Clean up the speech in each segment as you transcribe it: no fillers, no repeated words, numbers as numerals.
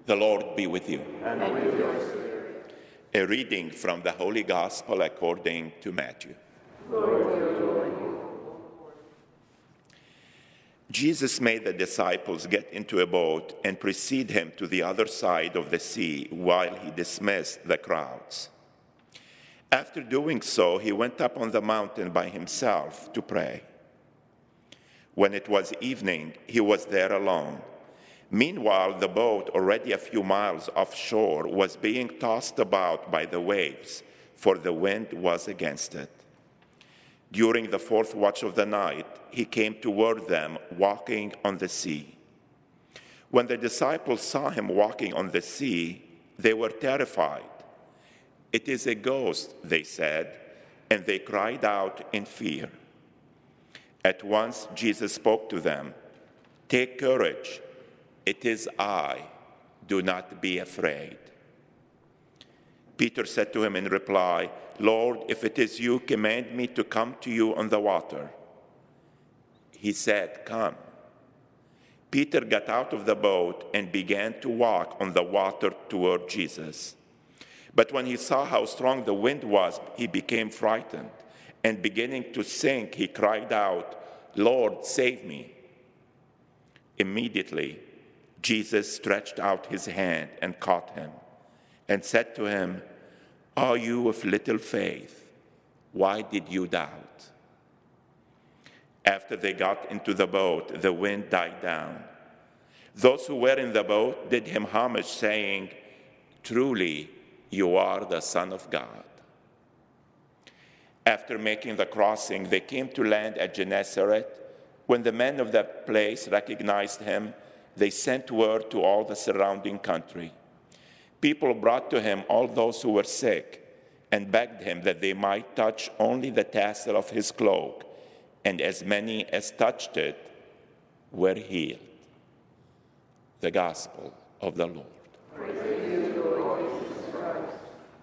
The Lord be with you. And with your spirit. A reading from the Holy Gospel according to Matthew. Glory to you, Lord. Jesus made the disciples get into a boat and precede him to the other side of the sea while he dismissed the crowds. After doing so, he went up on the mountain by himself to pray. When it was evening, he was there alone. Meanwhile, the boat, already a few miles offshore, was being tossed about by the waves, for the wind was against it. During the fourth watch of the night, he came toward them, walking on the sea. When the disciples saw him walking on the sea, they were terrified. "It is a ghost," they said, and they cried out in fear. At once Jesus spoke to them. "Take courage. It is I. Do not be afraid." Peter said to him in reply, "Lord, if it is you, command me to come to you on the water." He said, "Come." Peter got out of the boat and began to walk on the water toward Jesus. But when he saw how strong the wind was, he became frightened, and beginning to sink, he cried out, "Lord, save me." Immediately, Jesus stretched out his hand and caught him and said to him, "Are you of little faith? Why did you doubt?" After they got into the boat, the wind died down. Those who were in the boat did him homage, saying, "Truly, you are the Son of God." After making the crossing, they came to land at Gennesaret. When the men of that place recognized him, they sent word to all the surrounding country. People brought to him all those who were sick and begged him that they might touch only the tassel of his cloak, and as many as touched it were healed. The Gospel of the Lord. Praise to you, Lord Jesus Christ.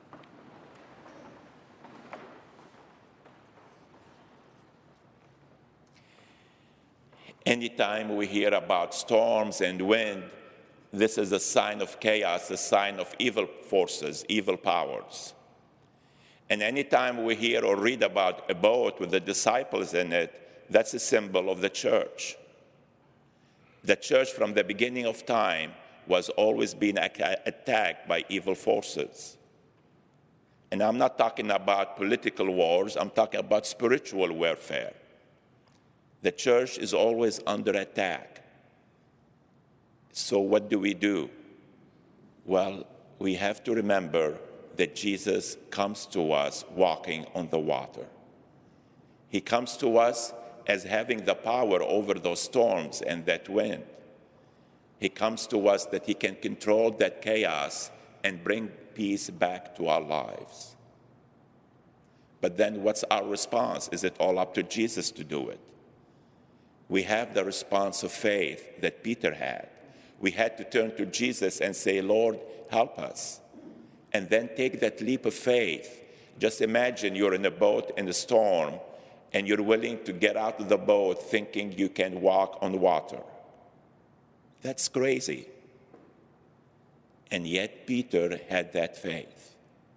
Anytime we hear about storms and wind, this is a sign of chaos, a sign of evil forces, evil powers. And anytime we hear or read about a boat with the disciples in it, that's a symbol of the church. The church from the beginning of time was always being attacked by evil forces. And I'm not talking about political wars, I'm talking about spiritual warfare. The church is always under attack. So what do? Well, we have to remember that Jesus comes to us walking on the water. He comes to us as having the power over those storms and that wind. He comes to us that he can control that chaos and bring peace back to our lives. But then what's our response? Is it all up to Jesus to do it? We have the response of faith that Peter had. We had to turn to Jesus and say, "Lord, help us." And then take that leap of faith. Just imagine you're in a boat in a storm and you're willing to get out of the boat thinking you can walk on water. That's crazy. And yet Peter had that faith.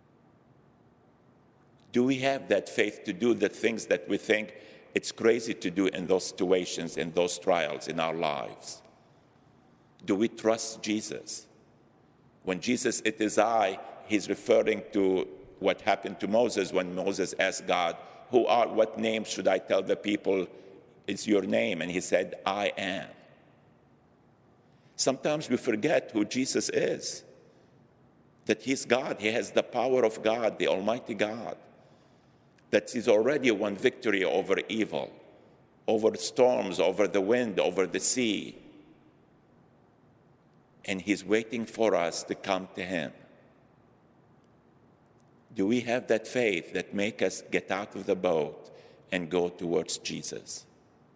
Do we have that faith to do the things that we think it's crazy to do in those situations, in those trials in our lives? Do we trust Jesus? When Jesus, "It is I," he's referring to what happened to Moses when Moses asked God, what name should I tell the people is your name? And he said, "I am." Sometimes we forget who Jesus is, that he's God. He has the power of God, the Almighty God, that he's already won victory over evil, over storms, over the wind, over the sea. And he's waiting for us to come to him. Do we have that faith that makes us get out of the boat and go towards Jesus?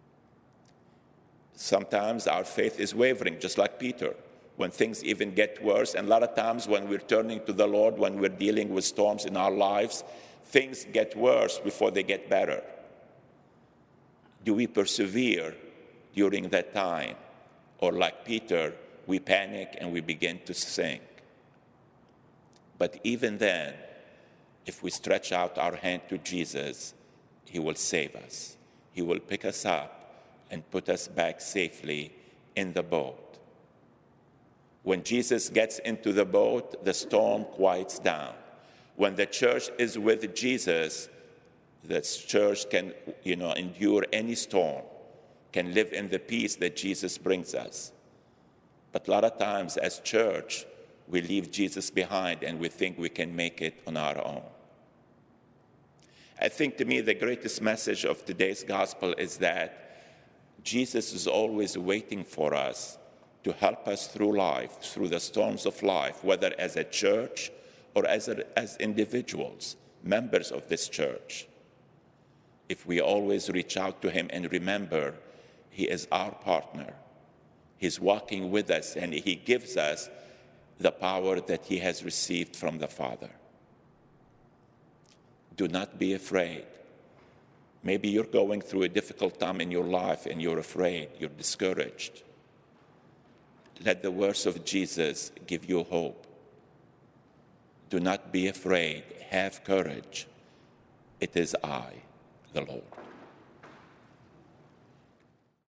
Sometimes our faith is wavering, just like Peter, when things even get worse. And a lot of times when we're turning to the Lord, when we're dealing with storms in our lives, things get worse before they get better. Do we persevere during that time? Or like Peter, we panic and we begin to sink. But even then, if we stretch out our hand to Jesus, he will save us. He will pick us up and put us back safely in the boat. When Jesus gets into the boat, the storm quiets down. When the church is with Jesus, the church can, endure any storm, can live in the peace that Jesus brings us. But a lot of times as church, we leave Jesus behind and we think we can make it on our own. I think to me the greatest message of today's gospel is that Jesus is always waiting for us to help us through life, through the storms of life, whether as a church or as individuals, members of this church. If we always reach out to him and remember, he is our partner. He's walking with us and he gives us the power that he has received from the Father. Do not be afraid. Maybe you're going through a difficult time in your life and you're afraid, you're discouraged. Let the words of Jesus give you hope. Do not be afraid. Have courage. It is I, the Lord.